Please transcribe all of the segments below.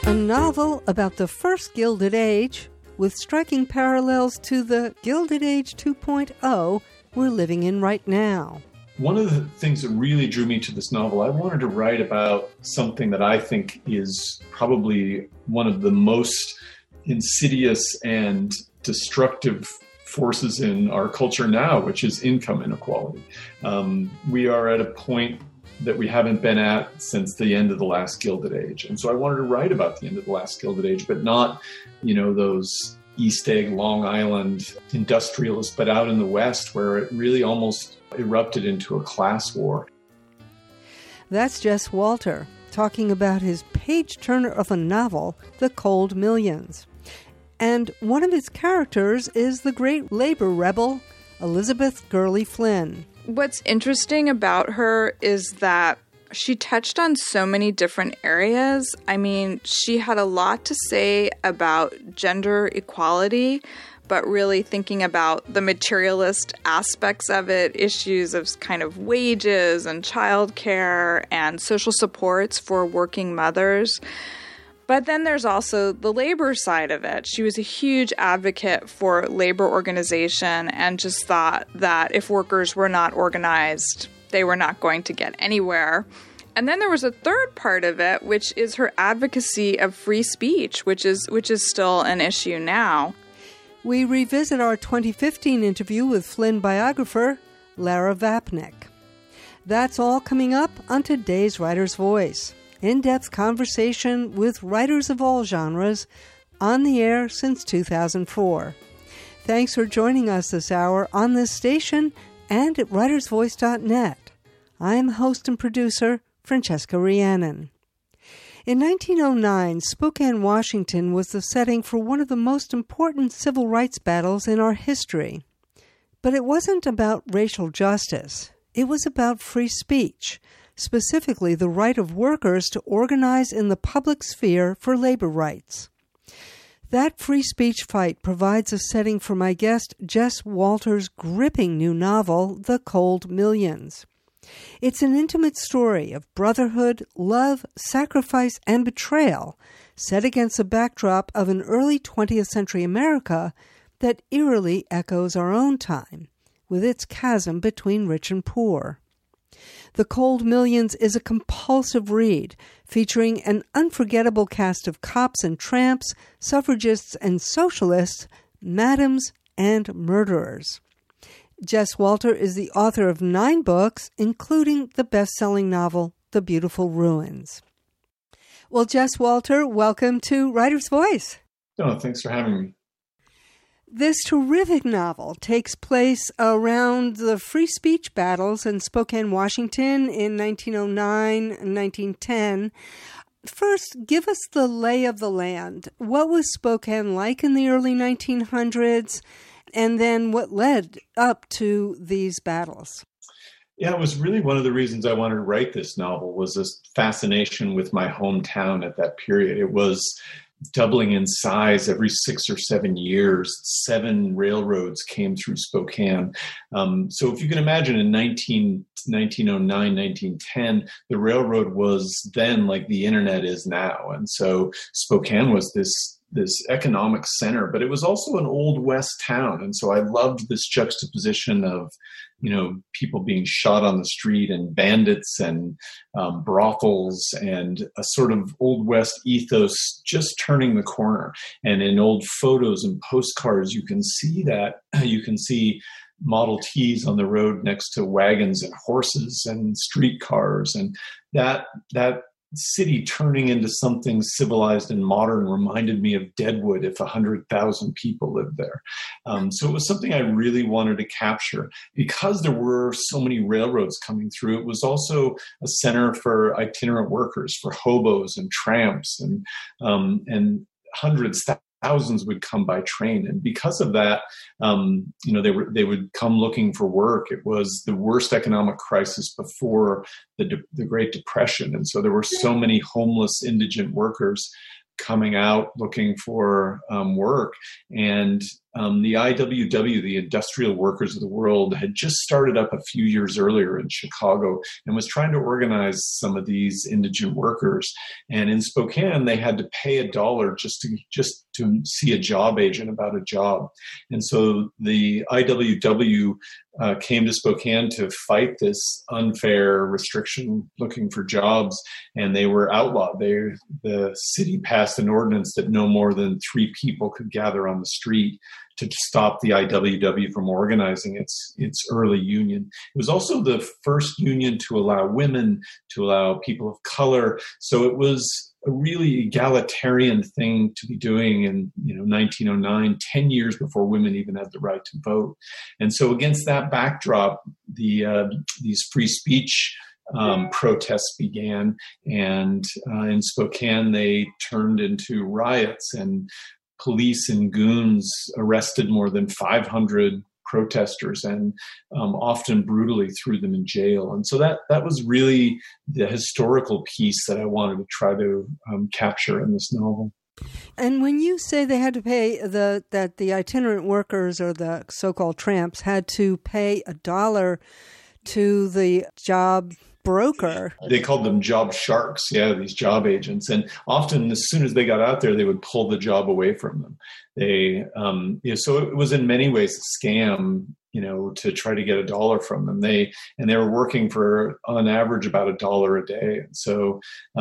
A novel about the first Gilded Age, with striking parallels to the Gilded Age 2.0 we're living in right now. One of the things that really drew me to this novel, I wanted to write about something that I think is probably one of the most insidious and destructive forces in our culture now, which is income inequality. We are at a point that we haven't been at since the end of the last Gilded Age. And so I wanted to write about the end of the last Gilded Age, but not, those East Egg, Long Island industrialists, but out in the West where it really almost erupted into a class war. That's Jess Walter talking about his page-turner of a novel, The Cold Millions. And one of its characters is the great labor rebel, Elizabeth Gurley Flynn. What's interesting about her is that she touched on so many different areas. I mean, she had a lot to say about gender equality, but really thinking about the materialist aspects of it, issues of kind of wages and childcare and social supports for working mothers. But then there's also the labor side of it. She was a huge advocate for labor organization and just thought that if workers were not organized, they were not going to get anywhere. And then there was a third part of it, which is her advocacy of free speech, which is still an issue now. We revisit our 2015 interview with Flynn biographer Lara Vapnik. That's all coming up on today's Writer's Voice. In-depth conversation with writers of all genres, on the air since 2004. Thanks for joining us this hour on this station and at writersvoice.net. I'm host and producer Francesca Rhiannon. In 1909, Spokane, Washington was the setting for one of the most important civil rights battles in our history. But it wasn't about racial justice. It was about free speech, specifically the right of workers to organize in the public sphere for labor rights. That free speech fight provides a setting for my guest Jess Walter's gripping new novel, The Cold Millions. It's an intimate story of brotherhood, love, sacrifice, and betrayal, set against the backdrop of an early 20th century America that eerily echoes our own time, with its chasm between rich and poor. The Cold Millions is a compulsive read, featuring an unforgettable cast of cops and tramps, suffragists and socialists, madams and murderers. Jess Walter is the author of 9 books, including the best-selling novel, The Beautiful Ruins. Well, Jess Walter, welcome to Writer's Voice. Oh, thanks for having me. This terrific novel takes place around the free speech battles in Spokane, Washington in 1909 and 1910. First, give us the lay of the land. What was Spokane like in the early 1900s? And then what led up to these battles? Yeah, it was really one of the reasons I wanted to write this novel was this fascination with my hometown at that period. It was doubling in size every 6 or 7 years. 7 railroads came through Spokane. So if you can imagine in 1909, 1910, the railroad was then like the internet is now. And so Spokane was this economic center, but it was also an old West town. And so I loved this juxtaposition of, people being shot on the street and bandits and brothels and a sort of old West ethos just turning the corner. And in old photos and postcards, you can see that. You can see Model Ts on the road next to wagons and horses and streetcars. And that city turning into something civilized and modern reminded me of Deadwood if 100,000 people lived there. So it was something I really wanted to capture. Because there were so many railroads coming through, it was also a center for itinerant workers, for hobos and tramps, and hundreds, thousands would come by train. And because of that, they would come looking for work. It was the worst economic crisis before the Great Depression. And so there were so many homeless indigent workers coming out looking for work. And the IWW, the Industrial Workers of the World, had just started up a few years earlier in Chicago and was trying to organize some of these indigent workers. And in Spokane, they had to pay $1 just to see a job agent about a job. And so the IWW came to Spokane to fight this unfair restriction looking for jobs, and they were outlawed. The city passed an ordinance that no more than 3 people could gather on the street to stop the IWW from organizing its early union. It was also the first union to allow women, to allow people of color. So it was a really egalitarian thing to be doing in 1909, 10 years before women even had the right to vote. And so against that backdrop, these free speech protests began, and in Spokane they turned into riots, and police and goons arrested more than 500 protesters and often brutally threw them in jail. And so that was really the historical piece that I wanted to try to capture in this novel. And when you say they had to pay that the itinerant workers, or the so-called tramps, had to pay $1 to the job broker. They called them job sharks, these job agents. And often as soon as they got out there, they would pull the job away from them. So it was in many ways a scam, to try to get $1 from them. They were working for, on average, about $1 a day. And so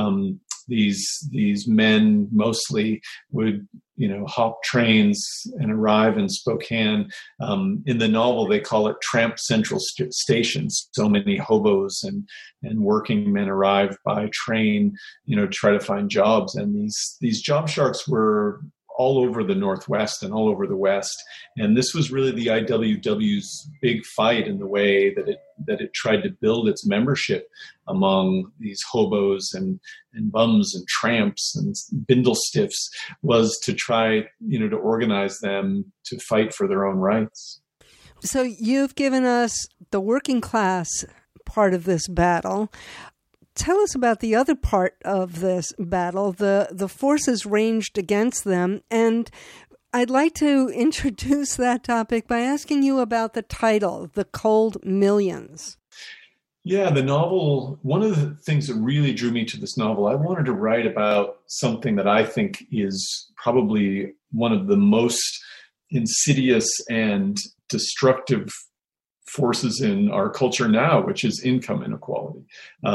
these men mostly would, hop trains and arrive in Spokane. In the novel, they call it Tramp Central Station. So many hobos and working men arrived by train, to try to find jobs. And these job sharks were all over the Northwest and all over the West. And this was really the IWW's big fight in the way that it tried to build its membership among these hobos and bums and tramps and bindlestiffs, was to try, to organize them to fight for their own rights. So you've given us the working class part of this battle. Tell us about the other part of this battle, the forces ranged against them. And I'd like to introduce that topic by asking you about the title, The Cold Millions. Yeah, the novel, one of the things that really drew me to this novel, I wanted to write about something that I think is probably one of the most insidious and destructive forces in our culture now, which is income inequality.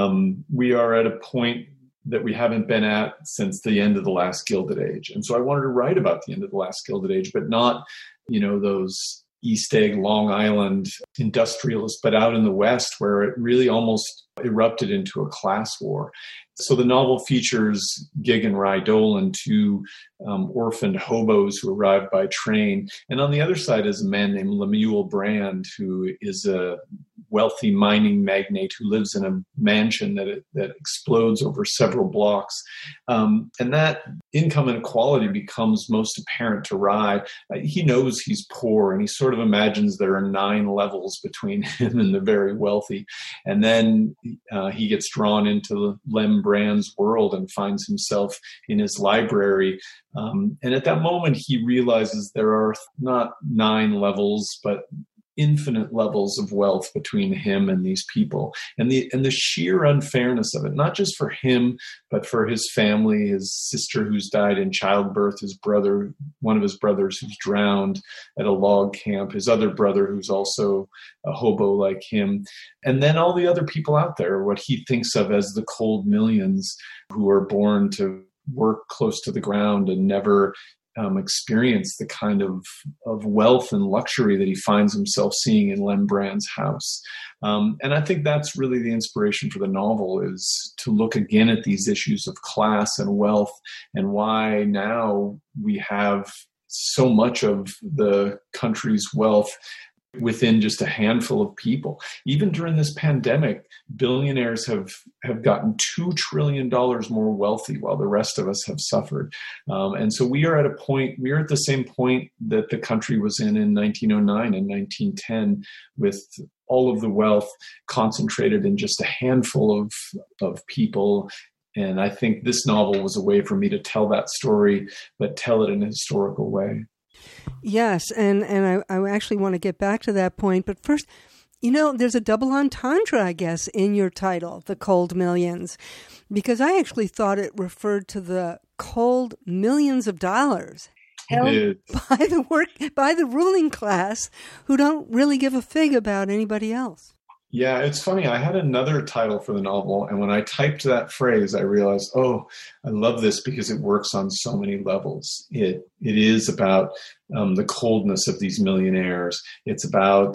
We are at a point that we haven't been at since the end of the last Gilded Age. And so I wanted to write about the end of the last Gilded Age, but not, those East Egg, Long Island industrialists, but out in the West, where it really almost erupted into a class war. So the novel features Gig and Rye Dolan, 2 orphaned hobos who arrived by train. And on the other side is a man named Lemuel Brand, who is a wealthy mining magnate who lives in a mansion that explodes over several blocks. And that income inequality becomes most apparent to Rye. He knows he's poor, and he sort of imagines there are 9 levels between him and the very wealthy. And then he gets drawn into Lem Brand's world and finds himself in his library. And at that moment, he realizes there are not 9 levels, but infinite levels of wealth between him and these people, and the sheer unfairness of it, not just for him, but for his family, his sister who's died in childbirth, his brother, one of his brothers who's drowned at a log camp, his other brother who's also a hobo like him, and then all the other people out there, what he thinks of as the cold millions, who are born to work close to the ground and never experience the kind of wealth and luxury that he finds himself seeing in Lem Brand's house. And I think that's really the inspiration for the novel, is to look again at these issues of class and wealth, and why now we have so much of the country's wealth within just a handful of people. Even during this pandemic, billionaires have gotten $2 trillion more wealthy while the rest of us have suffered. And so we are at the same point that the country was in 1909 and 1910, with all of the wealth concentrated in just a handful of people. And I think this novel was a way for me to tell that story, but tell it in a historical way. Yes, and I actually want to get back to that point. But first, there's a double entendre, I guess, in your title, The Cold Millions, because I actually thought it referred to the cold millions of dollars held by the ruling class who don't really give a fig about anybody else. Yeah, it's funny. I had another title for the novel, and when I typed that phrase, I realized, I love this because it works on so many levels. It is about the coldness of these millionaires. It's about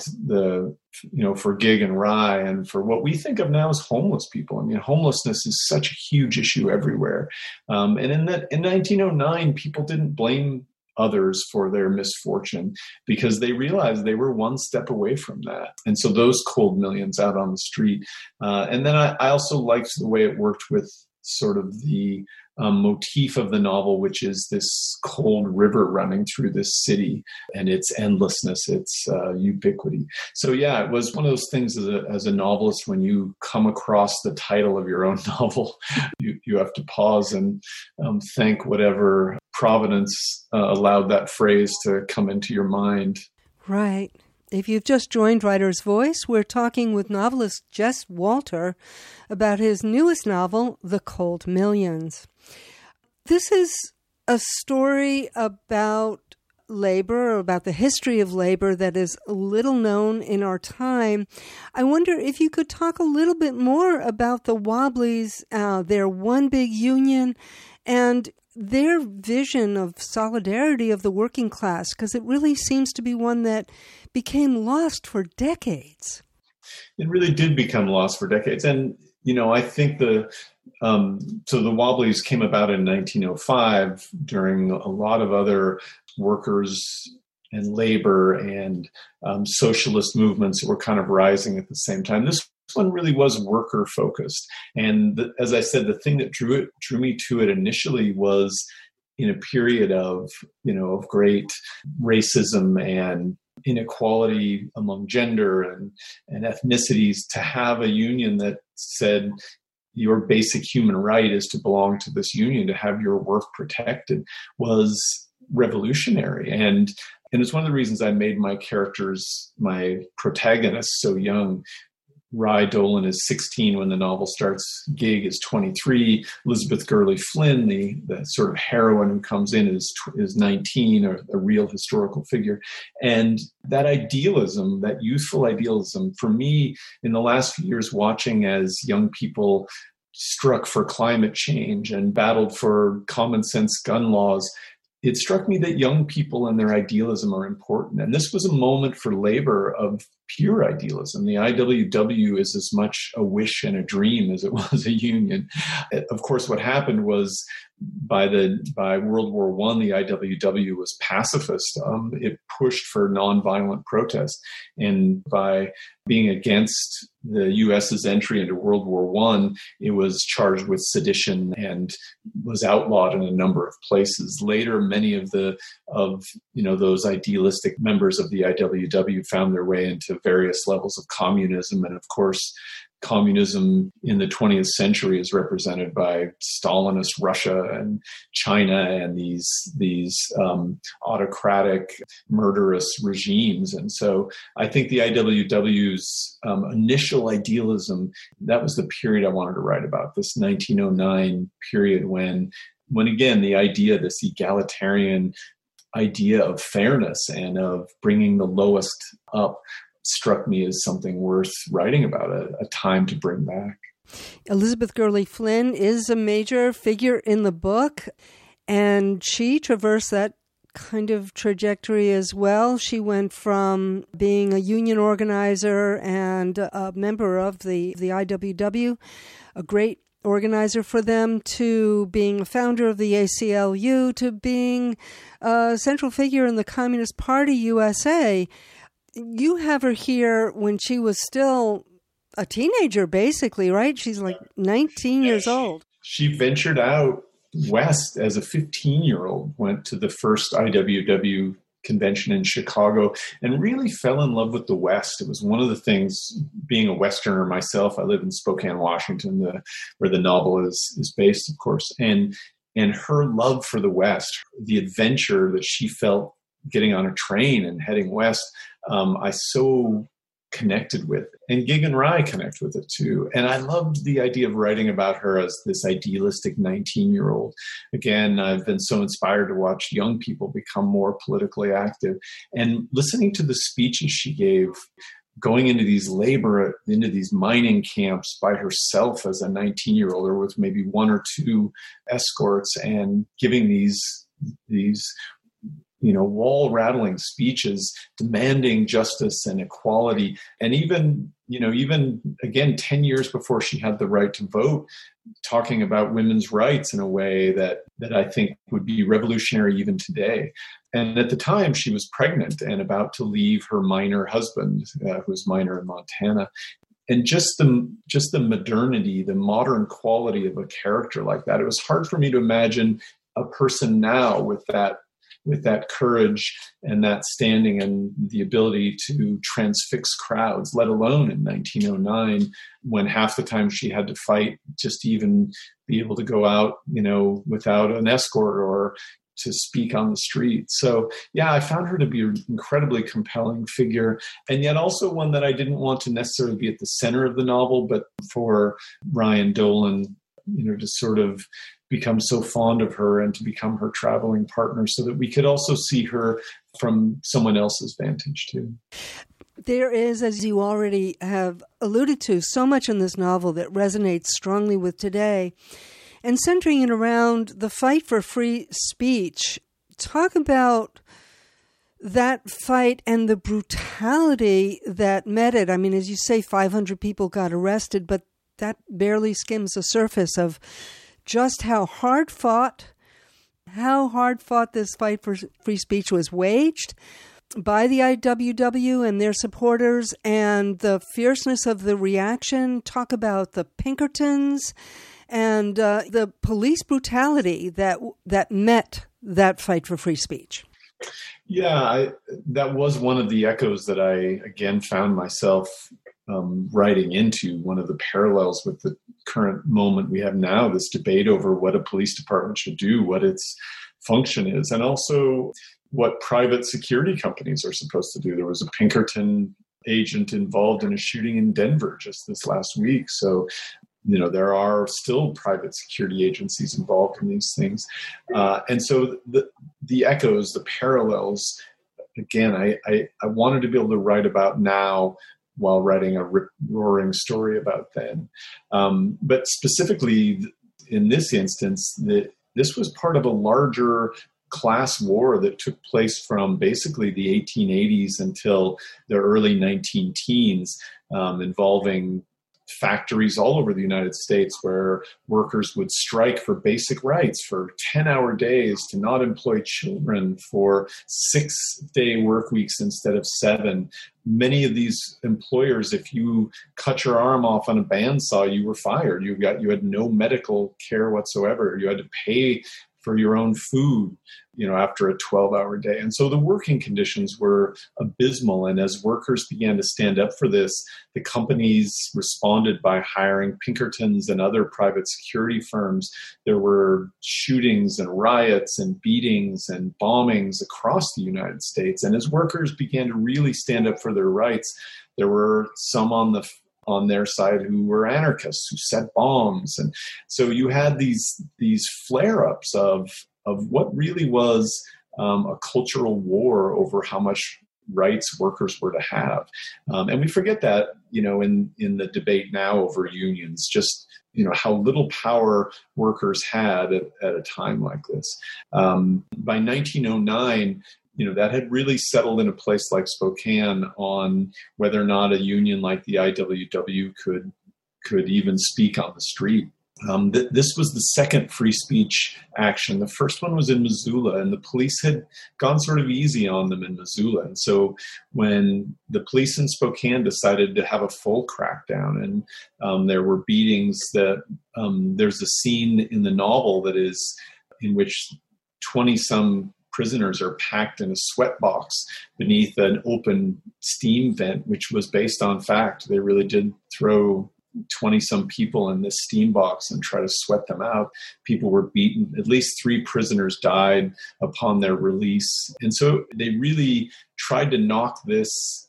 for gig and rye, and for what we think of now as homeless people. I mean, homelessness is such a huge issue everywhere. And in 1909, people didn't blame others for their misfortune because they realized they were one step away from that. And so those cold millions out on the street. And then I also liked the way it worked with sort of the motif of the novel, which is this cold river running through this city and its endlessness, its ubiquity. So yeah, it was one of those things as a novelist, when you come across the title of your own novel, you have to pause and thank whatever providence allowed that phrase to come into your mind. Right. If you've just joined Writer's Voice, we're talking with novelist Jess Walter about his newest novel, The Cold Millions. This is a story about labor, about the history of labor that is little known in our time. I wonder if you could talk a little bit more about the Wobblies, their one big union, and their vision of solidarity of the working class, because it really seems to be one that became lost for decades. It really did become lost for decades. And, I think the Wobblies came about in 1905 during a lot of other workers and labor and socialist movements that were kind of rising at the same time. This one really was worker focused. And as I said, the thing that drew me to it initially was in a period of great racism and inequality among gender and ethnicities, to have a union that said your basic human right is to belong to this union, to have your work protected, was revolutionary. And it's one of the reasons I made my protagonists so young. Rye Dolan is 16 when the novel starts. Gig is 23. Elizabeth Gurley Flynn, the sort of heroine who comes in, is 19, or a real historical figure. And that idealism, that youthful idealism, for me, in the last few years, watching as young people struck for climate change and battled for common sense gun laws, it struck me that young people and their idealism are important. And this was a moment for labor of pure idealism. The IWW is as much a wish and a dream as it was a union. Of course, what happened was by World War I, the IWW was pacifist. It pushed for nonviolent protest. And by being against the U.S.'s entry into World War I, it was charged with sedition and was outlawed in a number of places. Later, many of those idealistic members of the IWW found their way into various levels of communism. And of course, communism in the 20th century is represented by Stalinist Russia and China and these autocratic, murderous regimes. And so I think the IWW's initial idealism, that was the period I wanted to write about, this 1909 period when again, the idea, this egalitarian idea of fairness and of bringing the lowest up, struck me as something worth writing about, a time to bring back. Elizabeth Gurley Flynn is a major figure in the book, and she traversed that kind of trajectory as well. She went from being a union organizer and a member of the IWW, a great organizer for them, to being a founder of the ACLU, to being a central figure in the Communist Party USA. You have her here when she was still a teenager, basically, right? She's like 19 years old. She ventured out west as a 15-year-old, went to the first IWW convention in Chicago and really fell in love with the West. It was one of the things, being a Westerner myself, I live in Spokane, Washington, where the novel is based, of course. And her love for the West, the adventure that she felt getting on a train and heading west, I so connected with, and Gig and Rye connect with it too. And I loved the idea of writing about her as this idealistic 19-year-old. Again, I've been so inspired to watch young people become more politically active, and listening to the speeches she gave, going into these mining camps by herself as a 19-year-old, or with maybe one or two escorts, and giving these wall-rattling speeches demanding justice and equality. And even again, 10 years before she had the right to vote, talking about women's rights in a way that I think would be revolutionary even today. And at the time, she was pregnant and about to leave her miner husband, who was miner in Montana. And just the modernity, the modern quality of a character like that, it was hard for me to imagine a person now with that courage and that standing and the ability to transfix crowds, let alone in 1909, when half the time she had to fight just to even be able to go out, without an escort or to speak on the street. So yeah, I found her to be an incredibly compelling figure, and yet also one that I didn't want to necessarily be at the center of the novel, but for Ryan Dolan, to sort of become so fond of her and to become her traveling partner, so that we could also see her from someone else's vantage too. There is, as you already have alluded to, so much in this novel that resonates strongly with today. And centering it around the fight for free speech, talk about that fight and the brutality that met it. I mean, as you say, 500 people got arrested, but that barely skims the surface of just how hard fought this fight for free speech was waged by the IWW and their supporters, and the fierceness of the reaction. Talk about the Pinkertons and the police brutality that met that fight for free speech. Yeah, that was one of the echoes that I, again, found myself writing into, one of the parallels with the current moment we have now, this debate over what a police department should do, what its function is, and also what private security companies are supposed to do. There was a Pinkerton agent involved in a shooting in Denver just this last week. So, there are still private security agencies involved in these things. And so the echoes, the parallels, again, I wanted to be able to write about now while writing a rip-roaring story about then. But specifically in this instance, this was part of a larger class war that took place from basically the 1880s until the early 19-teens, involving factories all over the United States where workers would strike for basic rights, for 10-hour days, to not employ children, for 6-day work weeks instead of 7. Many of these employers, if you cut your arm off on a bandsaw, you were fired. You had no medical care whatsoever. You had to pay for your own food, after a 12-hour day. And so the working conditions were abysmal. And as workers began to stand up for this, the companies responded by hiring Pinkertons and other private security firms. There were shootings and riots and beatings and bombings across the United States. And as workers began to really stand up for their rights, there were some on their side who were anarchists, who set bombs. And so you had these flare-ups of what really was a cultural war over how much rights workers were to have. And we forget that, in the debate now over unions, just, how little power workers had at a time like this. By 1909, that had really settled in a place like Spokane on whether or not a union like the IWW could even speak on the street. This was the second free speech action. The first one was in Missoula, and the police had gone sort of easy on them in Missoula. And so when the police in Spokane decided to have a full crackdown, and there were beatings, there's a scene in the novel that is in which 20-some prisoners are packed in a sweat box beneath an open steam vent, which was based on fact. They really did throw 20-some people in this steam box and try to sweat them out. People were beaten. At least 3 prisoners died upon their release. And so they really tried to knock this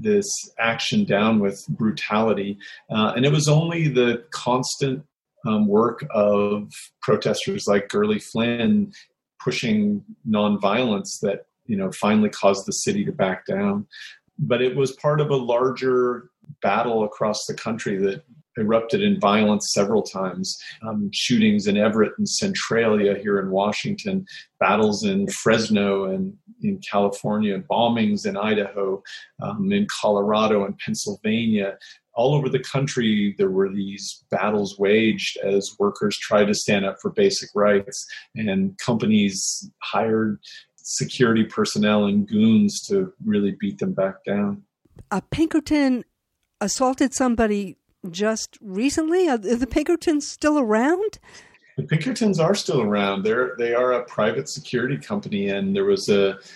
action down with brutality. And it was only the constant work of protesters like Gurley Flynn pushing nonviolence that, finally caused the city to back down. But it was part of a larger battle across the country that erupted in violence several times. Shootings in Everett and Centralia here in Washington, battles in Fresno and in California, bombings in Idaho, in Colorado and Pennsylvania. All over the country, there were these battles waged as workers tried to stand up for basic rights, and companies hired security personnel and goons to really beat them back down. Pinkerton assaulted somebody just recently. Are the Pinkertons still around? The Pinkertons are still around. They are a private security company, and there was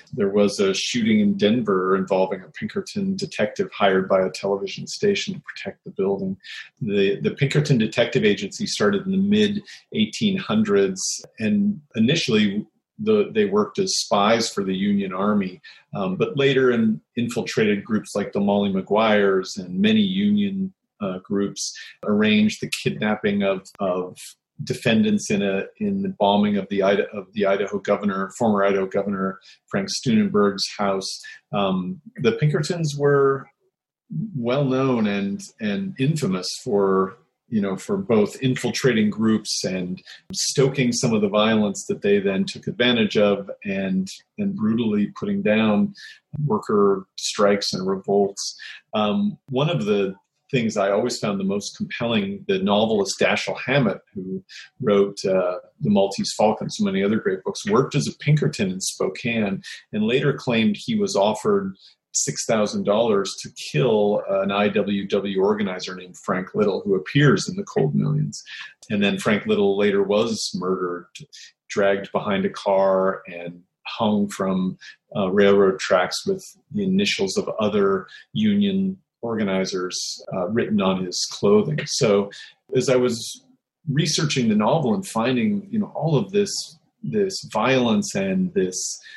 a shooting in Denver involving a Pinkerton detective hired by a television station to protect the building. The Pinkerton Detective Agency started in the mid-1800s, and initially they worked as spies for the Union Army, but later infiltrated groups like the Molly Maguires, and many Union groups arranged the kidnapping of defendants in the bombing of the Idaho governor, former Idaho governor Frank Steunenberg's house. The Pinkertons were well known and infamous for both infiltrating groups and stoking some of the violence that they then took advantage of, and brutally putting down worker strikes and revolts. One of the things I always found the most compelling, the novelist Dashiell Hammett, who wrote The Maltese Falcon, so many other great books, worked as a Pinkerton in Spokane and later claimed he was offered $6,000 to kill an IWW organizer named Frank Little, who appears in The Cold Millions. And then Frank Little later was murdered, dragged behind a car, and hung from railroad tracks with the initials of other Union organizers written on his clothing. So as I was researching the novel and finding, all of this violence and this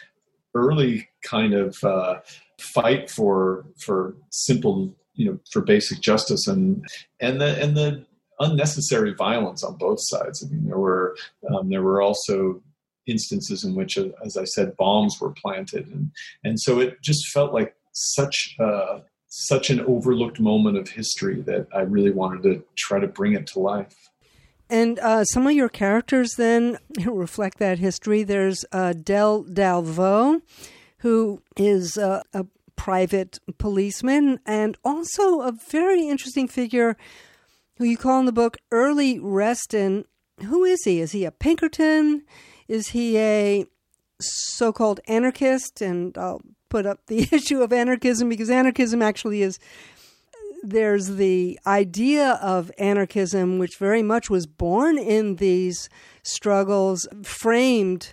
early kind of fight for simple, for basic justice and the unnecessary violence on both sides. I mean, there were also instances in which, as I said, bombs were planted, and so it just felt like such an overlooked moment of history that I really wanted to try to bring it to life. And some of your characters then reflect that history. There's Del Dalveau, who is a private policeman, and also a very interesting figure who you call in the book Early Reston. Who is he? Is he a Pinkerton? Is he a so-called anarchist? And I'll put up the issue of anarchism, because anarchism actually is, there's the idea of anarchism, which very much was born in these struggles, framed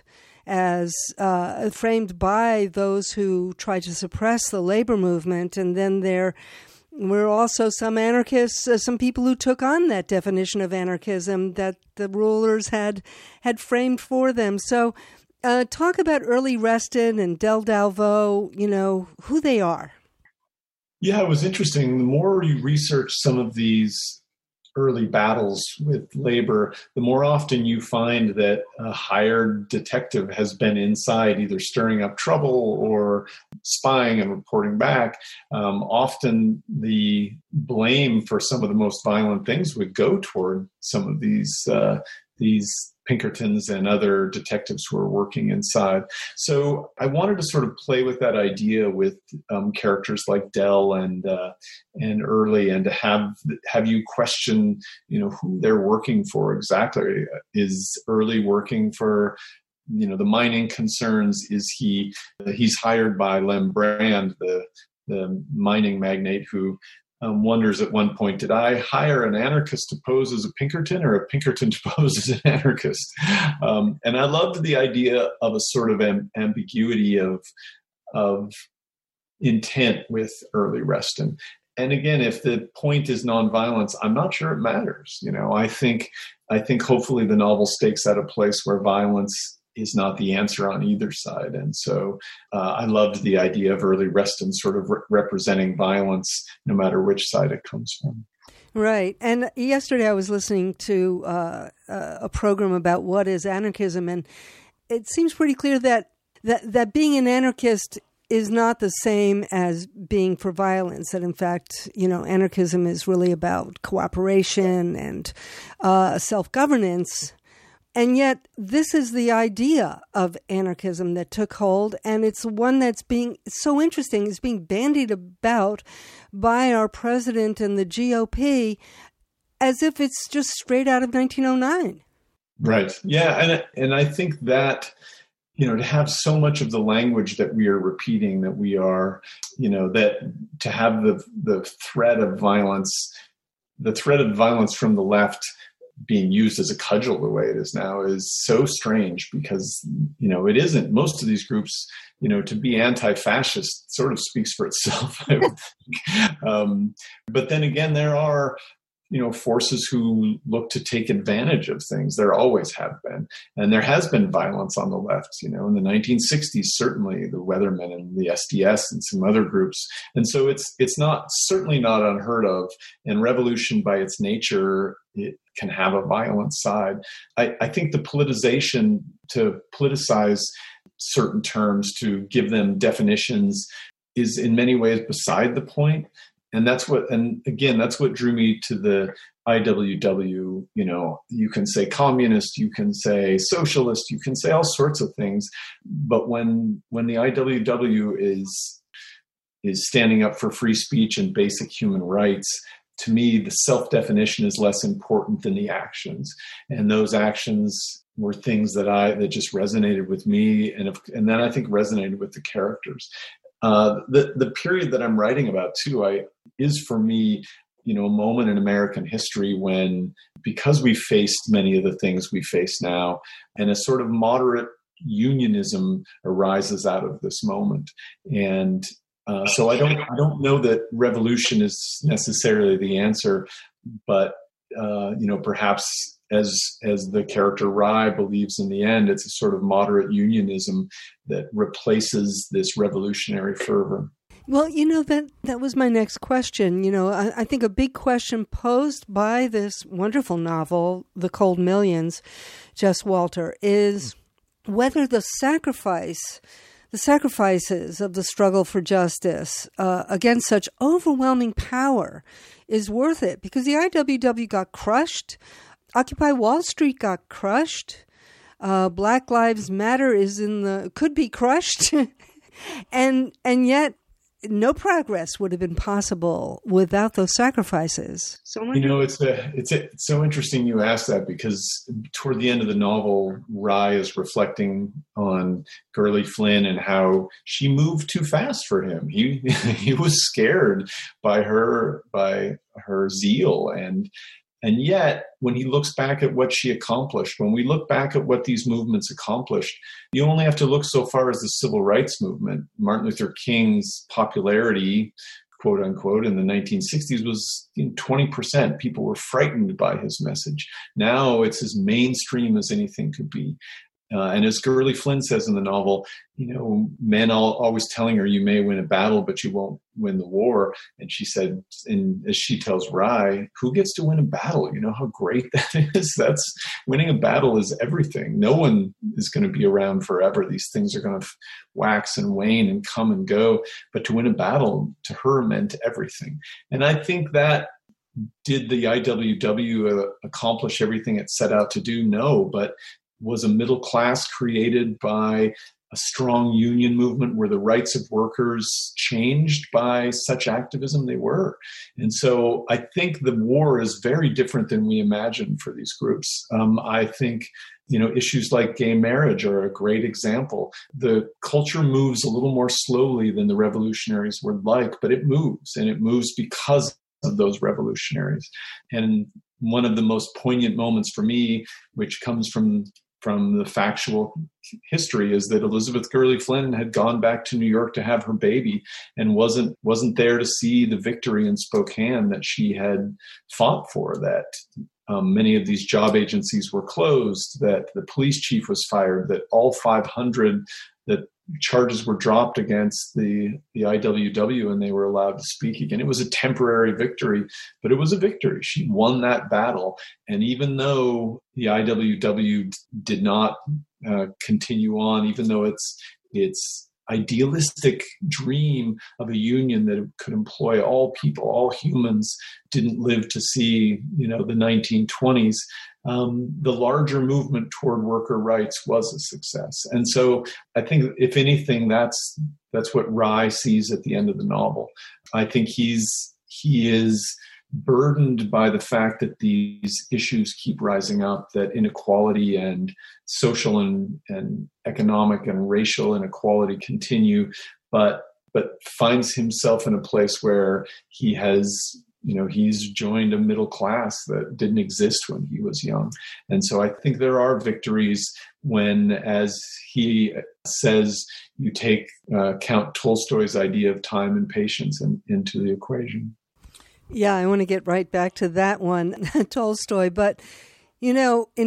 by those who tried to suppress the labor movement. And then there were also some anarchists, some people who took on that definition of anarchism that the rulers had framed for them. So talk about Early Reston and Del Dalveau, who they are. Yeah, it was interesting. The more you research some of these early battles with labor, the more often you find that a hired detective has been inside, either stirring up trouble or spying and reporting back. Often the blame for some of the most violent things would go toward some of these Pinkertons and other detectives who are working inside. So I wanted to sort of play with that idea with characters like Del and Early, and to have you question, who they're working for exactly. Is Early working for, the mining concerns? Is he's hired by Lem Brand, the mining magnate who wonders at one point, did I hire an anarchist to pose as a Pinkerton, or a Pinkerton to pose as an anarchist? And I loved the idea of a sort of ambiguity of intent with Early Reston. And again, if the point is nonviolence, I'm not sure it matters. I think hopefully the novel stakes out a place where violence is not the answer on either side. And so I loved the idea of Early Reston sort of representing violence, no matter which side it comes from. Right. And yesterday I was listening to a program about what is anarchism, and it seems pretty clear that being an anarchist is not the same as being for violence. That in fact, anarchism is really about cooperation and self-governance. And yet this is the idea of anarchism that took hold, and it's one that's being so interesting. It's being bandied about by our president and the GOP as if it's just straight out of 1909. Right. Yeah. And I think that, to have so much of the language that we are repeating, that we are, that to have the threat of violence from the left being used as a cudgel the way it is now is so strange, because, it isn't. Most of these groups, to be anti-fascist sort of speaks for itself, I would think. But then again, there are, forces who look to take advantage of things. There always have been. And there has been violence on the left, in the 1960s, certainly the Weathermen and the SDS and some other groups. And so it's certainly not unheard of. And revolution by its nature, it can have a violent side. I think the politicization, to politicize certain terms, to give them definitions, is in many ways beside the point. And that's what drew me to the IWW. You can say communist, you can say socialist, you can say all sorts of things. But when the IWW is standing up for free speech and basic human rights, to me, the self-definition is less important than the actions. And those actions were things that just resonated with me, and then I think resonated with the characters. The period that I'm writing about too, is for me, a moment in American history when, because we faced many of the things we face now, and a sort of moderate unionism arises out of this moment. And so I don't know that revolution is necessarily the answer, but perhaps as the character Rye believes in the end, it's a sort of moderate unionism that replaces this revolutionary fervor. Well, that was my next question. I think a big question posed by this wonderful novel, The Cold Millions, Jess Walter, is whether the sacrifices of the struggle for justice against such overwhelming power is worth it. Because the IWW got crushed. Occupy Wall Street got crushed. Black Lives Matter could be crushed. and yet no progress would have been possible without those sacrifices. So it's so interesting you asked that, because toward the end of the novel, Rye is reflecting on Gurley Flynn and how she moved too fast for him. He was scared by her zeal, and yet, when he looks back at what she accomplished, when we look back at what these movements accomplished, you only have to look so far as the civil rights movement. Martin Luther King's popularity, quote unquote, in the 1960s was 20%. People were frightened by his message. Now it's as mainstream as anything could be. And as Gurley Flynn says in the novel, men always telling her, you may win a battle, but you won't win the war. And she said, as she tells Rye, who gets to win a battle? You know how great that is? Winning a battle is everything. No one is going to be around forever. These things are going to wax and wane and come and go. But to win a battle, to her, meant everything. And I think that, did the IWW accomplish everything it set out to do? No, but was a middle class created by a strong union movement where the rights of workers changed by such activism? They were. And so I think the war is very different than we imagine for these groups. I think, issues like gay marriage are a great example. The culture moves a little more slowly than the revolutionaries would like, but it moves, and it moves because of those revolutionaries. And one of the most poignant moments for me, which comes from from the factual history is that Elizabeth Gurley Flynn had gone back to New York to have her baby and wasn't there to see the victory in Spokane that she had fought for, that many of these job agencies were closed, that the police chief was fired, that all 500 that charges were dropped against the IWW and they were allowed to speak again. It was a temporary victory, but it was a victory. She won that battle. And even though the IWW did not continue on, even though its idealistic dream of a union that could employ all people, all humans, didn't live to see, the 1920s. The larger movement toward worker rights was a success. And so I think, if anything, that's what Rye sees at the end of the novel. I think he is burdened by the fact that these issues keep rising up, that inequality and social and economic and racial inequality continue, but finds himself in a place where he has, he's joined a middle class that didn't exist when he was young. And so I think there are victories when, as he says, you take Count Tolstoy's idea of time and patience into the equation. Yeah, I want to get right back to that one, Tolstoy. But, in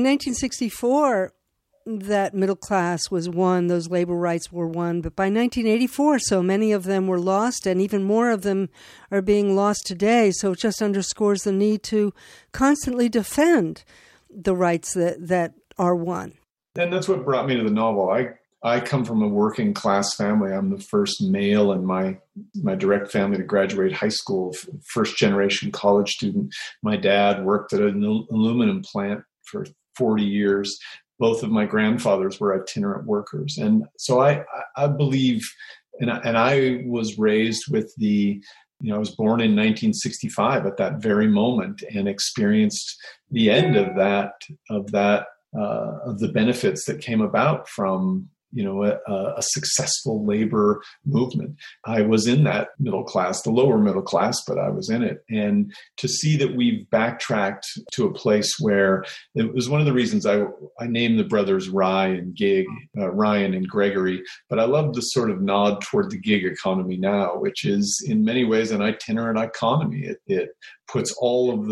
1964, that middle class was won, those labor rights were won. But by 1984, so many of them were lost, and even more of them are being lost today. So it just underscores the need to constantly defend the rights that are won. And that's what brought me to the novel. I come from a working class family. I'm the first male in my direct family to graduate high school, first generation college student. My dad worked at an aluminum plant for 40 years. Both of my grandfathers were itinerant workers. And so I believe, and I was raised with I was born in 1965 at that very moment and experienced the end of the benefits that came about from a successful labor movement. I was in that middle class, the lower middle class, but I was in it. And to see that we've backtracked to a place where it was one of the reasons I named the brothers Rye and Gig, Ryan and Gregory, but I love the sort of nod toward the gig economy now, which is in many ways an itinerant economy. It puts all of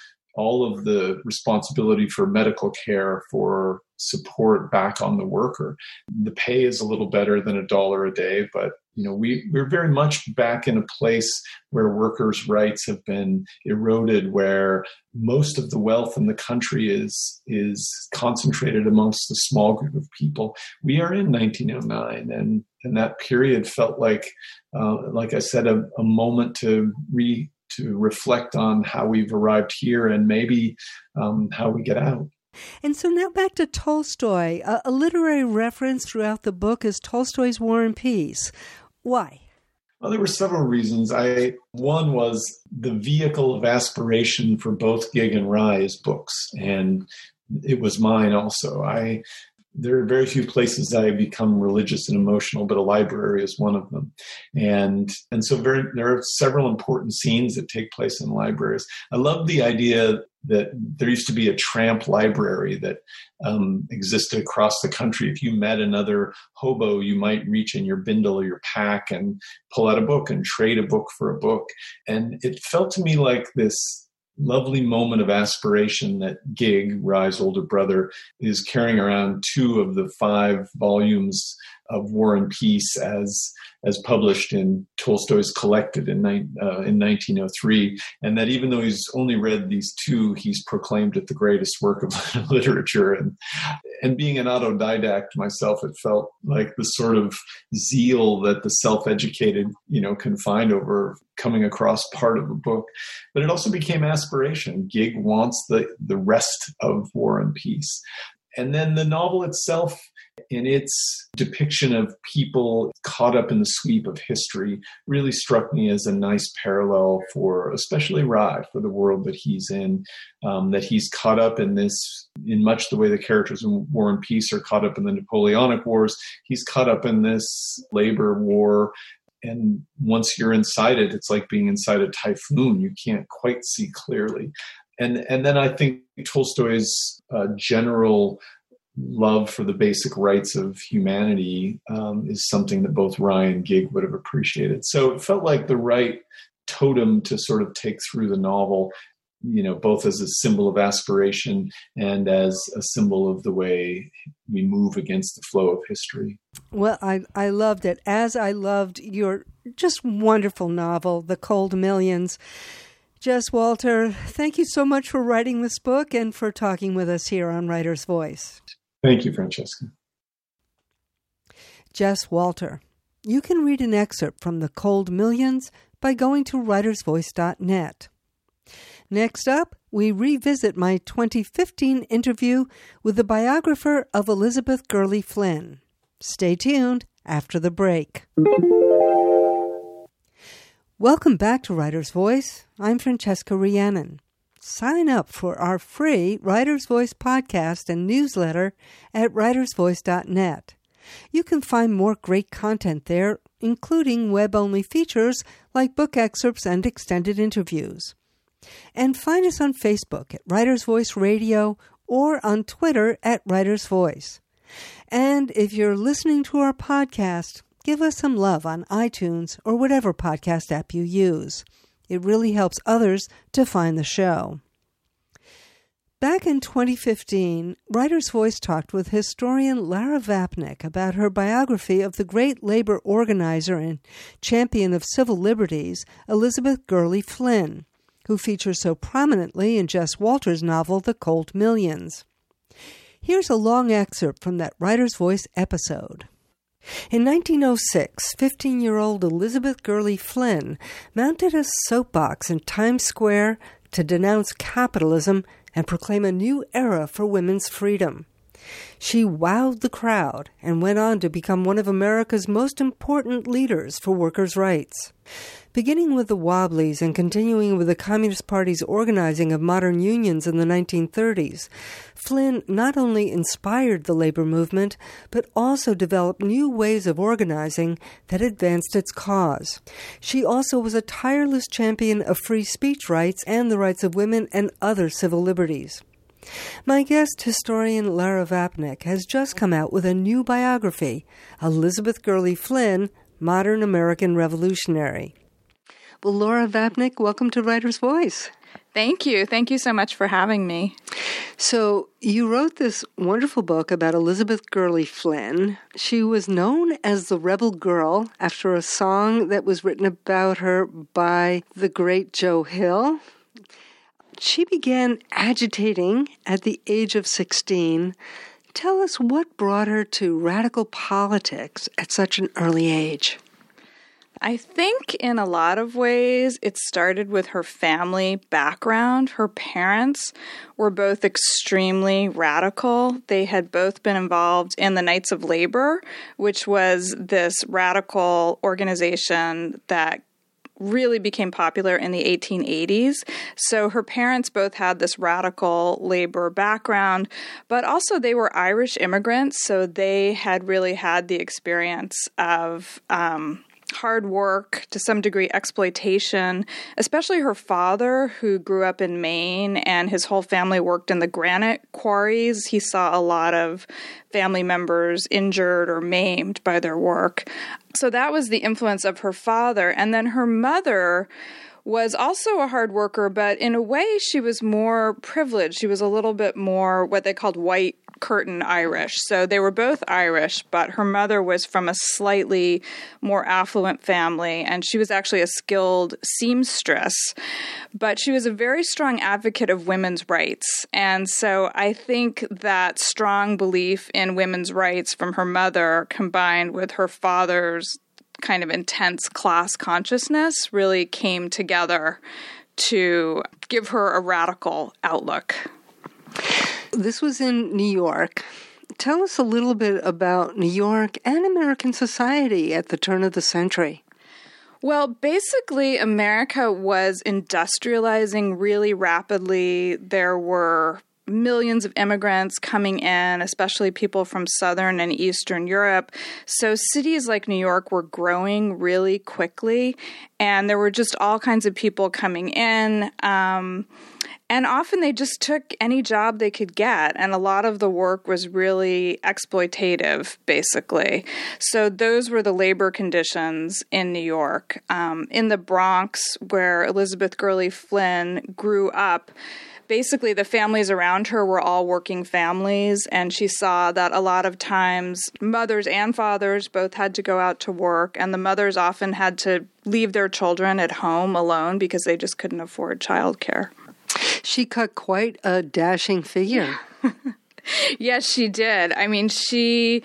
the responsibility for medical care, for support back on the worker. The pay is a little better than $1 a day, but we're very much back in a place where workers' rights have been eroded, where most of the wealth in the country is concentrated amongst a small group of people. We are in 1909, and that period felt like I said, a moment to reflect on how we've arrived here and maybe how we get out. And so now back to Tolstoy. A literary reference throughout the book is Tolstoy's War and Peace. Why? Well, there were several reasons. One was the vehicle of aspiration for both Gig and Rye's books, and it was mine also. There are very few places that I become religious and emotional, but a library is one of them. And so there are several important scenes that take place in libraries. I love the idea that there used to be a tramp library that existed across the country. If you met another hobo, you might reach in your bindle or your pack and pull out a book and trade a book for a book. And it felt to me like this lovely moment of aspiration that Gig, Rye's older brother, is carrying around 2 of the 5 volumes of War and Peace as published in Tolstoy's Collected in 1903, and that even though he's only read these 2, he's proclaimed it the greatest work of literature. And being an autodidact myself, it felt like the sort of zeal that the self-educated, can find over coming across part of a book. But it also became aspiration. Gig wants the rest of War and Peace. And then the novel itself, in its depiction of people caught up in the sweep of history, really struck me as a nice parallel for especially Rye, for the world that he's in, that he's caught up in this, in much the way the characters in War and Peace are caught up in the Napoleonic Wars. He's caught up in this labor war. And once you're inside it, it's like being inside a typhoon. You can't quite see clearly. And then I think Tolstoy's general love for the basic rights of humanity is something that both Ryan and Gig would have appreciated. So it felt like the right totem to sort of take through the novel, both as a symbol of aspiration and as a symbol of the way we move against the flow of history. Well, I loved it, as I loved your just wonderful novel, The Cold Millions. Jess Walter, thank you so much for writing this book and for talking with us here on Writer's Voice. Thank you, Francesca. Jess Walter. You can read an excerpt from The Cold Millions by going to writersvoice.net. Next up, we revisit my 2015 interview with the biographer of Elizabeth Gurley Flynn. Stay tuned after the break. Welcome back to Writer's Voice. I'm Francesca Rhiannon. Sign up for our free Writer's Voice podcast and newsletter at writersvoice.net. You can find more great content there, including web-only features like book excerpts and extended interviews. And find us on Facebook at Writer's Voice Radio or on Twitter at Writer's Voice. And if you're listening to our podcast, give us some love on iTunes or whatever podcast app you use. It really helps others to find the show. Back in 2015, Writer's Voice talked with historian Lara Vapnik about her biography of the great labor organizer and champion of civil liberties, Elizabeth Gurley Flynn, who features so prominently in Jess Walter's novel, The Cold Millions. Here's a long excerpt from that Writer's Voice episode. In 1906, 15-year-old Elizabeth Gurley Flynn mounted a soapbox in Times Square to denounce capitalism and proclaim a new era for women's freedom. She wowed the crowd and went on to become one of America's most important leaders for workers' rights. Beginning with the Wobblies and continuing with the Communist Party's organizing of modern unions in the 1930s, Flynn not only inspired the labor movement, but also developed new ways of organizing that advanced its cause. She also was a tireless champion of free speech rights and the rights of women and other civil liberties. My guest, historian Lara Vapnik, has just come out with a new biography, Elizabeth Gurley Flynn, Modern American Revolutionary. Well, Lara Vapnik, welcome to Writer's Voice. Thank you. Thank you so much for having me. So you wrote this wonderful book about Elizabeth Gurley Flynn. She was known as the Rebel Girl after a song that was written about her by the great Joe Hill. She began agitating at the age of 16. Tell us what brought her to radical politics at such an early age. I think in a lot of ways it started with her family background. Her parents were both extremely radical. They had both been involved in the Knights of Labor, which was this radical organization that really became popular in the 1880s. So her parents both had this radical labor background, but also they were Irish immigrants, so they had really had the experience of hard work, to some degree exploitation, especially her father, who grew up in Maine, and his whole family worked in the granite quarries. He saw a lot of family members injured or maimed by their work. So that was the influence of her father. And then her mother was also a hard worker, but in a way she was more privileged. She was a little bit more what they called white curtain Irish. So they were both Irish, but her mother was from a slightly more affluent family, and she was actually a skilled seamstress. But she was a very strong advocate of women's rights. And so I think that strong belief in women's rights from her mother, combined with her father's kind of intense class consciousness, really came together to give her a radical outlook. This was in New York. Tell us a little bit about New York and American society at the turn of the century. Well, basically, America was industrializing really rapidly. There were millions of immigrants coming in, especially people from Southern and Eastern Europe. So cities like New York were growing really quickly, and there were just all kinds of people coming in. And often they just took any job they could get, and a lot of the work was really exploitative, basically. So those were the labor conditions in New York. In the Bronx, where Elizabeth Gurley Flynn grew up, basically the families around her were all working families, and she saw that a lot of times mothers and fathers both had to go out to work, and the mothers often had to leave their children at home alone because they just couldn't afford childcare. She cut quite a dashing figure. Yes, she did. I mean, she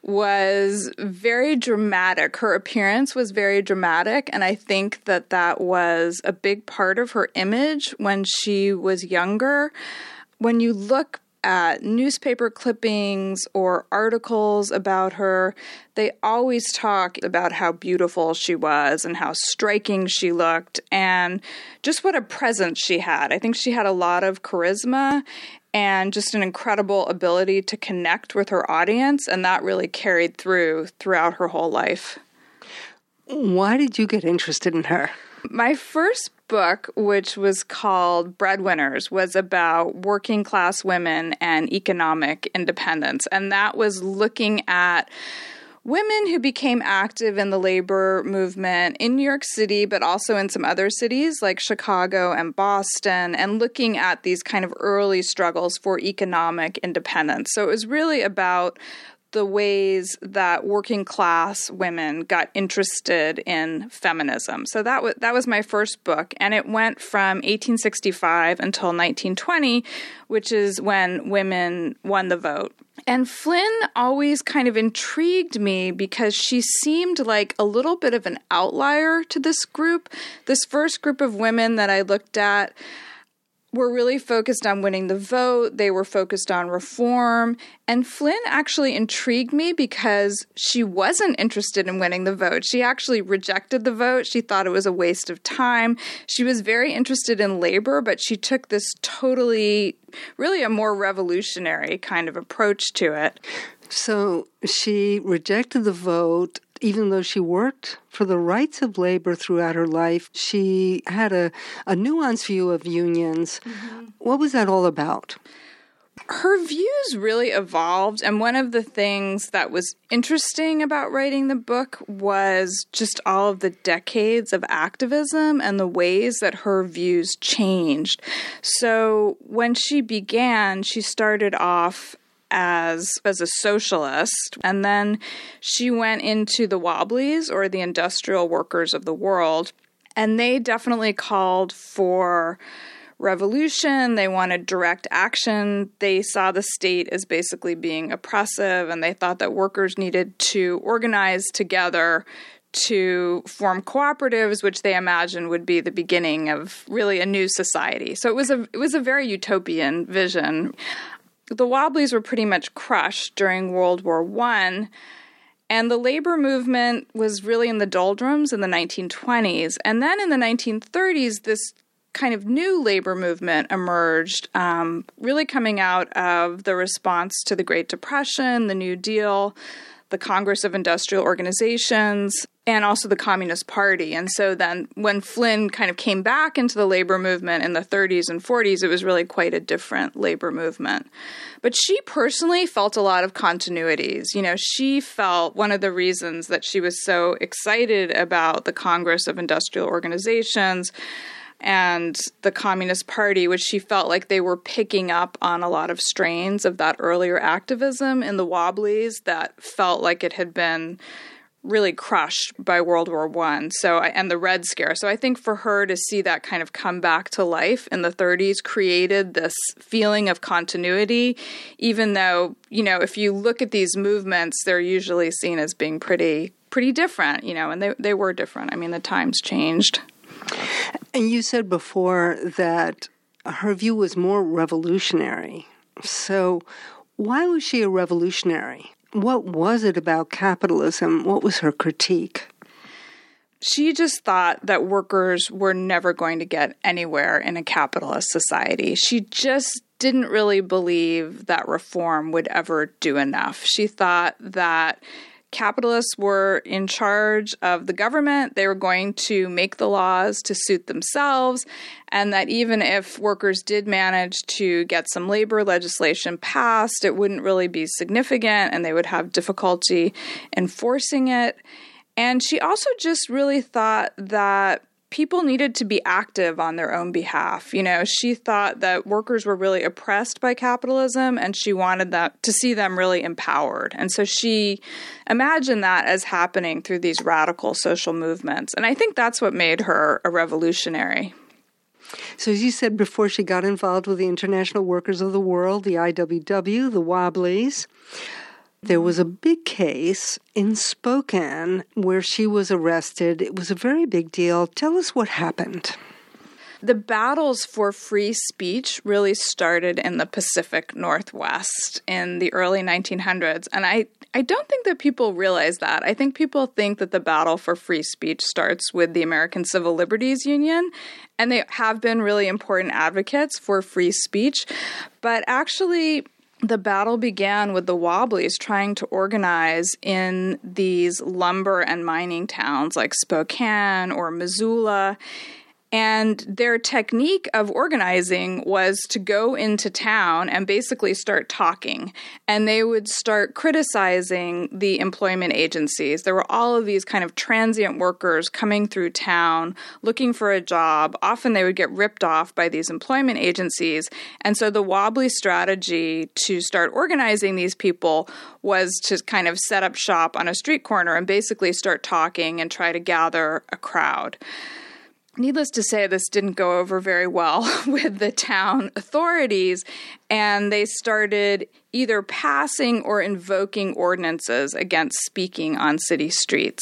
was very dramatic. Her appearance was very dramatic, and I think that that was a big part of her image when she was younger. When you look at newspaper clippings or articles about her, they always talk about how beautiful she was and how striking she looked and just what a presence she had. I think she had a lot of charisma and just an incredible ability to connect with her audience, and that really carried throughout her whole life. Why did you get interested in her? My first book, which was called Breadwinners, was about working class women and economic independence. And that was looking at women who became active in the labor movement in New York City, but also in some other cities like Chicago and Boston, and looking at these kind of early struggles for economic independence. So it was really about the ways that working class women got interested in feminism. So that was my first book, and it went from 1865 until 1920, which is when women won the vote. And Flynn always kind of intrigued me because she seemed like a little bit of an outlier to this group. This first group of women that I looked at were really focused on winning the vote. They were focused on reform. And Flynn actually intrigued me because she wasn't interested in winning the vote. She actually rejected the vote. She thought it was a waste of time. She was very interested in labor, but she took this really a more revolutionary kind of approach to it. So she rejected the vote. Even though she worked for the rights of labor throughout her life, she had a nuanced view of unions. Mm-hmm. What was that all about? Her views really evolved, and one of the things that was interesting about writing the book was just all of the decades of activism and the ways that her views changed. So when she began, she started off as a socialist, and then she went into the Wobblies, or the Industrial Workers of the World, and they definitely called for revolution. They wanted direct action. They saw the state as basically being oppressive, and they thought that workers needed to organize together to form cooperatives, which they imagined would be the beginning of really a new society. So it was a very utopian vision. The Wobblies were pretty much crushed during World War I, and the labor movement was really in the doldrums in the 1920s. And then in the 1930s, this kind of new labor movement emerged, really coming out of the response to the Great Depression, the New Deal, the Congress of Industrial Organizations, and also the Communist Party. And so then when Flynn kind of came back into the labor movement in the 30s and 40s, it was really quite a different labor movement. But she personally felt a lot of continuities. You know, she felt one of the reasons that she was so excited about the Congress of Industrial Organizations and the Communist Party, which she felt like they were picking up on a lot of strains of that earlier activism in the Wobblies that felt like it had been really crushed by World War I, and the Red Scare. So I think for her to see that kind of come back to life in the 30s created this feeling of continuity, even though, you know, if you look at these movements, they're usually seen as being pretty different, you know, and they were different. I mean, the times changed. And you said before that her view was more revolutionary. So why was she a revolutionary? What was it about capitalism? What was her critique? She just thought that workers were never going to get anywhere in a capitalist society. She just didn't really believe that reform would ever do enough. She thought that capitalists were in charge of the government. They were going to make the laws to suit themselves, and that even if workers did manage to get some labor legislation passed, it wouldn't really be significant, and they would have difficulty enforcing it. And she also just really thought that people needed to be active on their own behalf. You know, she thought that workers were really oppressed by capitalism, and she wanted that to see them really empowered. And so she imagined that as happening through these radical social movements. And I think that's what made her a revolutionary. So as you said before, she got involved with the International Workers of the World, the IWW, the Wobblies. There was a big case in Spokane where she was arrested. It was a very big deal. Tell us what happened. The battles for free speech really started in the Pacific Northwest in the early 1900s. And I don't think that people realize that. I think people think that the battle for free speech starts with the American Civil Liberties Union, and they have been really important advocates for free speech. But actually, the battle began with the Wobblies trying to organize in these lumber and mining towns like Spokane or Missoula. And their technique of organizing was to go into town and basically start talking. And they would start criticizing the employment agencies. There were all of these kind of transient workers coming through town looking for a job. Often they would get ripped off by these employment agencies. And so the Wobbly strategy to start organizing these people was to kind of set up shop on a street corner and basically start talking and try to gather a crowd. Needless to say, this didn't go over very well with the town authorities, and they started either passing or invoking ordinances against speaking on city streets.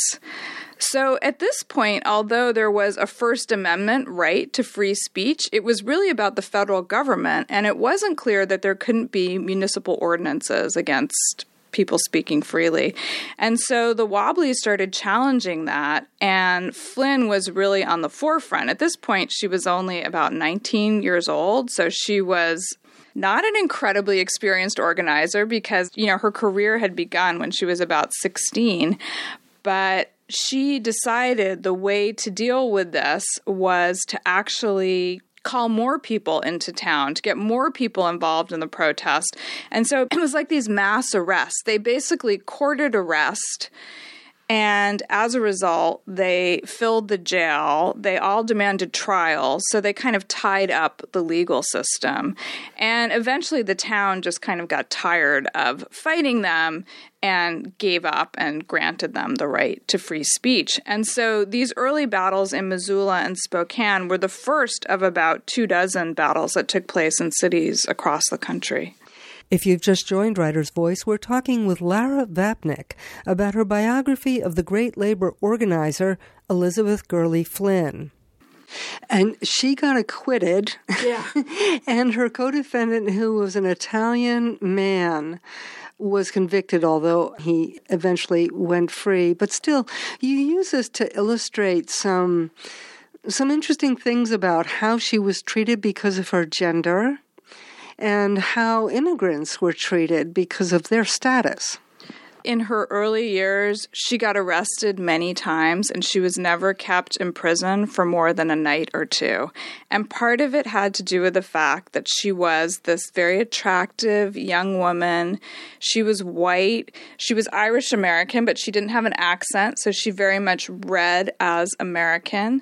So at this point, although there was a First Amendment right to free speech, it was really about the federal government, and it wasn't clear that there couldn't be municipal ordinances against people speaking freely. And so the Wobblies started challenging that, and Flynn was really on the forefront. At this point, she was only about 19 years old, so she was not an incredibly experienced organizer because, you know, her career had begun when she was about 16. But she decided the way to deal with this was to actually call more people into town, to get more people involved in the protest. And so it was like these mass arrests. They basically courted arrest, and as a result, they filled the jail. They all demanded trials, so they kind of tied up the legal system. And eventually the town just kind of got tired of fighting them and gave up and granted them the right to free speech. And so these early battles in Missoula and Spokane were the first of about 24 battles that took place in cities across the country. If you've just joined Writer's Voice, we're talking with Lara Vapnik about her biography of the great labor organizer Elizabeth Gurley Flynn. And she got acquitted. Yeah. And her co-defendant, who was an Italian man, was convicted, although he eventually went free. But still, you use this to illustrate some interesting things about how she was treated because of her gender, and how immigrants were treated because of their status. In her early years, she got arrested many times, and she was never kept in prison for more than a night or two. And part of it had to do with the fact that she was this very attractive young woman. She was white. She was Irish American, but she didn't have an accent, so she very much read as American.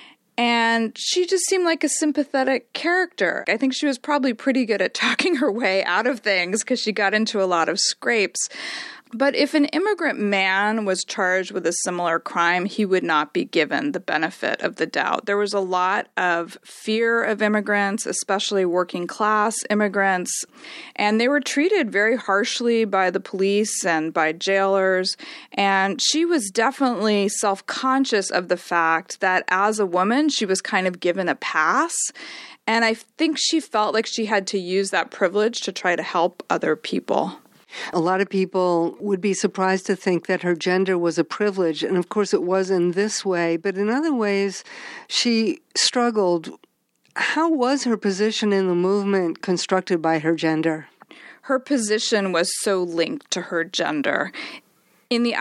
And she just seemed like a sympathetic character. I think she was probably pretty good at talking her way out of things because she got into a lot of scrapes. But if an immigrant man was charged with a similar crime, he would not be given the benefit of the doubt. There was a lot of fear of immigrants, especially working class immigrants, and they were treated very harshly by the police and by jailers. And she was definitely self-conscious of the fact that as a woman, she was kind of given a pass. And I think she felt like she had to use that privilege to try to help other people. A lot of people would be surprised to think that her gender was a privilege, and of course it was in this way, but in other ways she struggled How was her position in the movement constructed by her gender? Her position was so linked to her gender. In the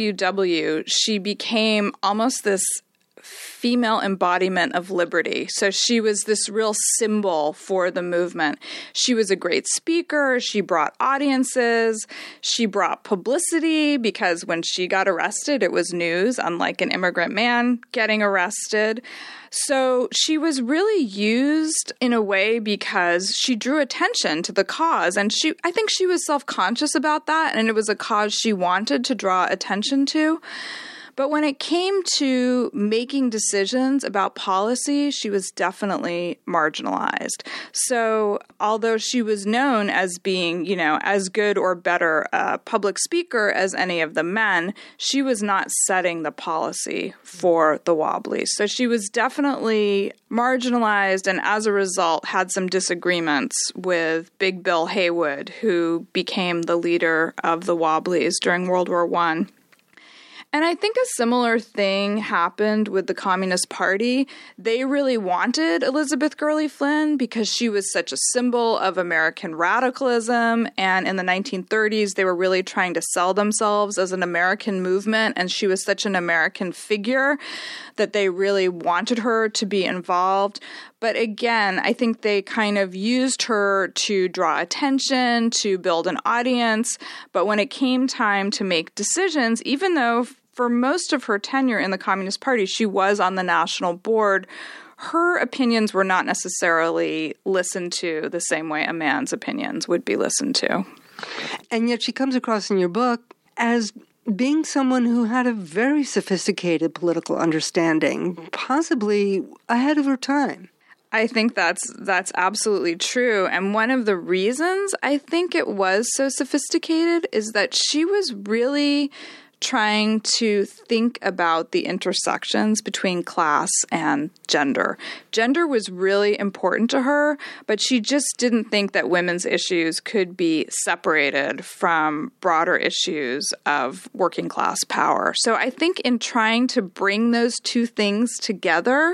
IWW, she became almost this female embodiment of liberty. So she was this real symbol for the movement. She was a great speaker. She brought audiences. She brought publicity because when she got arrested, it was news, unlike an immigrant man getting arrested. So she was really used in a way because she drew attention to the cause. And I think she was self-conscious about that. And it was a cause she wanted to draw attention to. But when it came to making decisions about policy, she was definitely marginalized. So although she was known as being, as good or better a public speaker as any of the men, she was not setting the policy for the Wobblies. So she was definitely marginalized and as a result had some disagreements with Big Bill Haywood, who became the leader of the Wobblies during World War I. And I think a similar thing happened with the Communist Party. They really wanted Elizabeth Gurley Flynn because she was such a symbol of American radicalism. And in the 1930s, they were really trying to sell themselves as an American movement. And she was such an American figure that they really wanted her to be involved. But again, I think they kind of used her to draw attention, to build an audience. But when it came time to make decisions, even though for most of her tenure in the Communist Party, she was on the national board, her opinions were not necessarily listened to the same way a man's opinions would be listened to. And yet she comes across in your book as being someone who had a very sophisticated political understanding, possibly ahead of her time. I think that's absolutely true. And one of the reasons I think it was so sophisticated is that she was really trying to think about the intersections between class and gender. Gender was really important to her, but she just didn't think that women's issues could be separated from broader issues of working class power. So I think in trying to bring those two things together,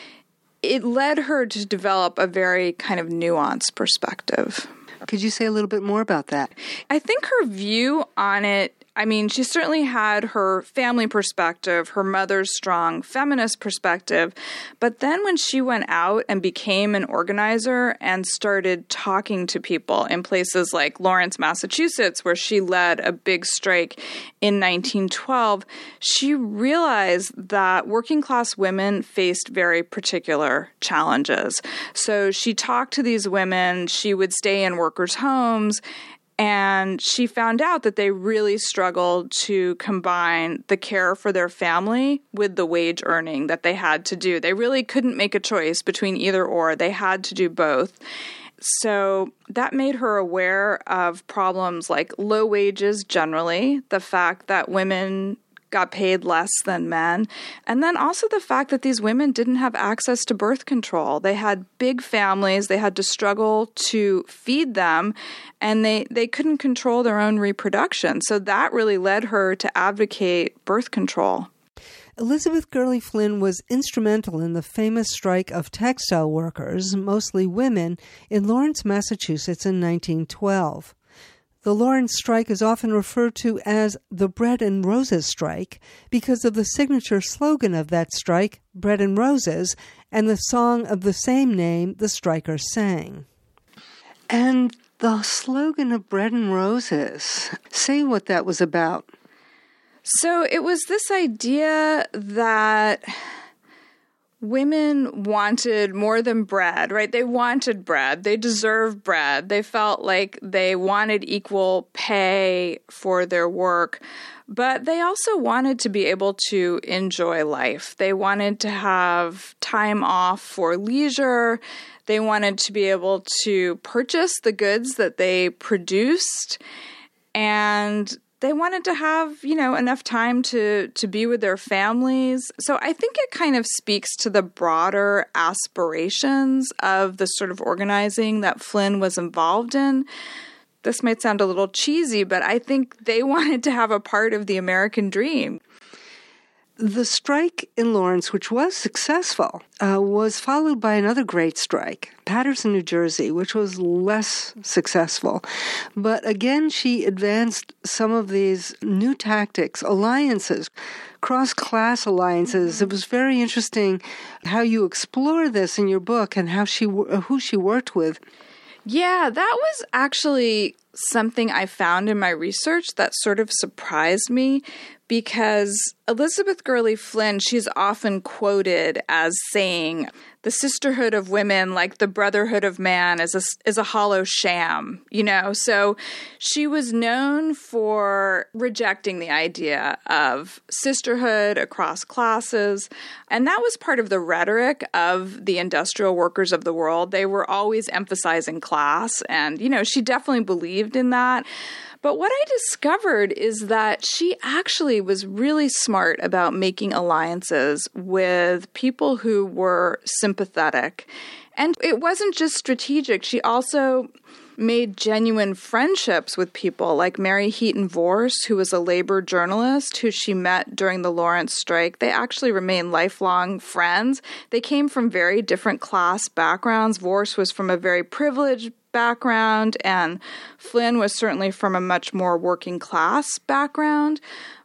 it led her to develop a very kind of nuanced perspective. Could you say a little bit more about that? I think her view on it, she certainly had her family perspective, her mother's strong feminist perspective, but then when she went out and became an organizer and started talking to people in places like Lawrence, Massachusetts, where she led a big strike in 1912, she realized that working class women faced very particular challenges. So she talked to these women, she would stay in workers' homes, and she found out that they really struggled to combine the care for their family with the wage earning that they had to do. They really couldn't make a choice between either or. They had to do both. So that made her aware of problems like low wages generally, the fact that women got paid less than men, and then also the fact that these women didn't have access to birth control. They had big families, they had to struggle to feed them, and they couldn't control their own reproduction. So that really led her to advocate birth control. Elizabeth Gurley Flynn was instrumental in the famous strike of textile workers, mostly women, in Lawrence, Massachusetts in 1912. The Lawrence strike is often referred to as the Bread and Roses strike because of the signature slogan of that strike, Bread and Roses, and the song of the same name the strikers sang. And the slogan of Bread and Roses, say what that was about. So it was this idea that women wanted more than bread, right? They wanted bread. They deserved bread. They felt like they wanted equal pay for their work. But they also wanted to be able to enjoy life. They wanted to have time off for leisure. They wanted to be able to purchase the goods that they produced. And they wanted to have, enough time to be with their families. So I think it kind of speaks to the broader aspirations of the sort of organizing that Flynn was involved in. This might sound a little cheesy, but I think they wanted to have a part of the American dream. The strike in Lawrence, which was successful, was followed by another great strike, Paterson, New Jersey, which was less successful. But again, she advanced some of these new tactics, alliances, cross-class alliances. It was very interesting how you explore this in your book and how who she worked with. Yeah, that was actually something I found in my research that sort of surprised me, because Elizabeth Gurley Flynn, she's often quoted as saying, the sisterhood of women, like the brotherhood of man, is a hollow sham, So she was known for rejecting the idea of sisterhood across classes. And that was part of the rhetoric of the industrial workers of the world. They were always emphasizing class. And, she definitely believed in that. But what I discovered is that she actually was really smart about making alliances with people who were sympathetic. And it wasn't just strategic. She also made genuine friendships with people like Mary Heaton Vorse, who was a labor journalist who she met during the Lawrence strike. They actually remained lifelong friends. They came from very different class backgrounds. Vorse was from a very privileged background, and Flynn was certainly from a much more working class background.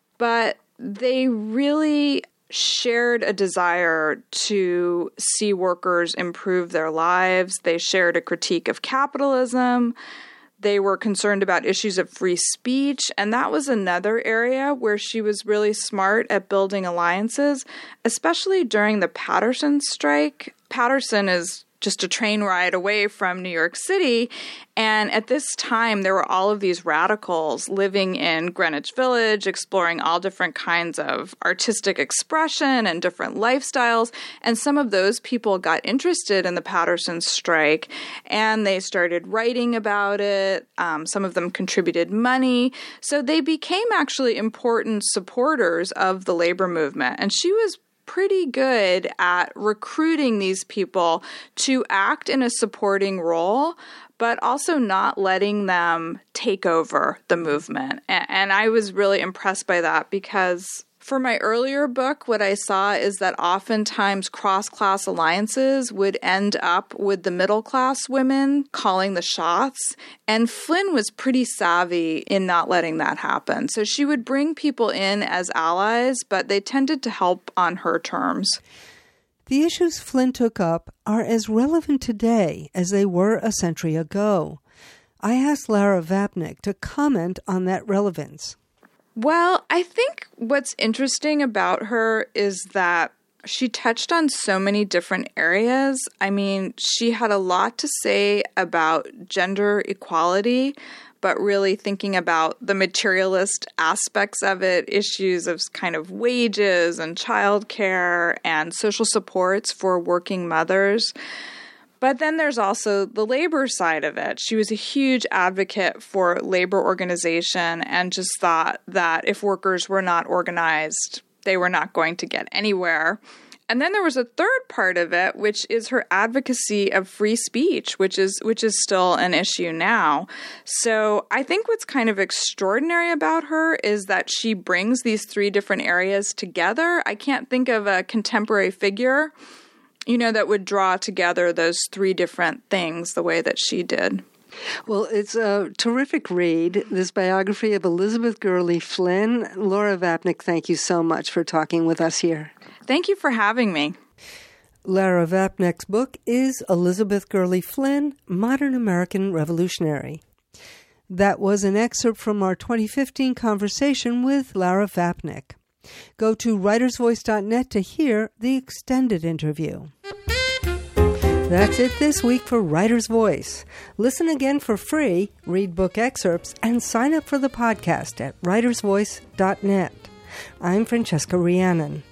But they really shared a desire to see workers improve their lives. They shared a critique of capitalism. They were concerned about issues of free speech. And that was another area where she was really smart at building alliances, especially during the Paterson strike. Paterson is just a train ride away from New York City. And at this time, there were all of these radicals living in Greenwich Village, exploring all different kinds of artistic expression and different lifestyles. And some of those people got interested in the Paterson strike, and they started writing about it. Some of them contributed money. So they became actually important supporters of the labor movement. And she was pretty good at recruiting these people to act in a supporting role, but also not letting them take over the movement. And I was really impressed by that, because for my earlier book, what I saw is that oftentimes cross-class alliances would end up with the middle-class women calling the shots. And Flynn was pretty savvy in not letting that happen. So she would bring people in as allies, but they tended to help on her terms. The issues Flynn took up are as relevant today as they were a century ago. I asked Lara Vapnik to comment on that relevance. Well, I think what's interesting about her is that she touched on so many different areas. I mean, she had a lot to say about gender equality, but really thinking about the materialist aspects of it, issues of kind of wages and childcare and social supports for working mothers. But then there's also the labor side of it. She was a huge advocate for labor organization and just thought that if workers were not organized, they were not going to get anywhere. And then there was a third part of it, which is her advocacy of free speech, which is still an issue now. So I think what's kind of extraordinary about her is that she brings these three different areas together. I can't think of a contemporary figure that would draw together those three different things the way that she did. Well, it's a terrific read, this biography of Elizabeth Gurley Flynn. Lara Vapnik, thank you so much for talking with us here. Thank you for having me. Lara Vapnik's book is Elizabeth Gurley Flynn, Modern American Revolutionary. That was an excerpt from our 2015 conversation with Lara Vapnik. Go to writersvoice.net to hear the extended interview. That's it this week for Writer's Voice. Listen again for free, read book excerpts, and sign up for the podcast at writersvoice.net. I'm Francesca Rhiannon.